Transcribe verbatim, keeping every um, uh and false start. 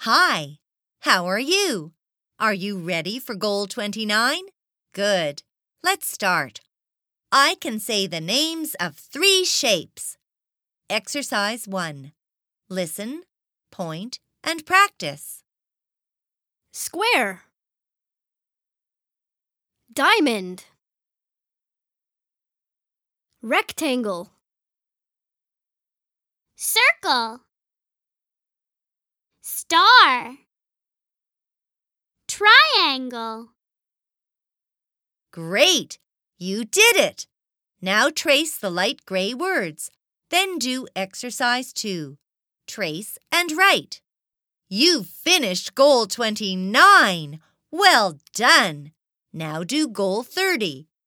Hi, how are you? Are you ready for Goal twenty-nine? Good. Let's start. I can say the names of three shapes. Exercise one. Listen, point, and practice. Square. Diamond. Rectangle. Circle. Star. Triangle. Great! You did it! Now trace the light gray words. Then do exercise two. Trace and write. You've finished Goal twenty-nine! Well done! Now do Goal thirty.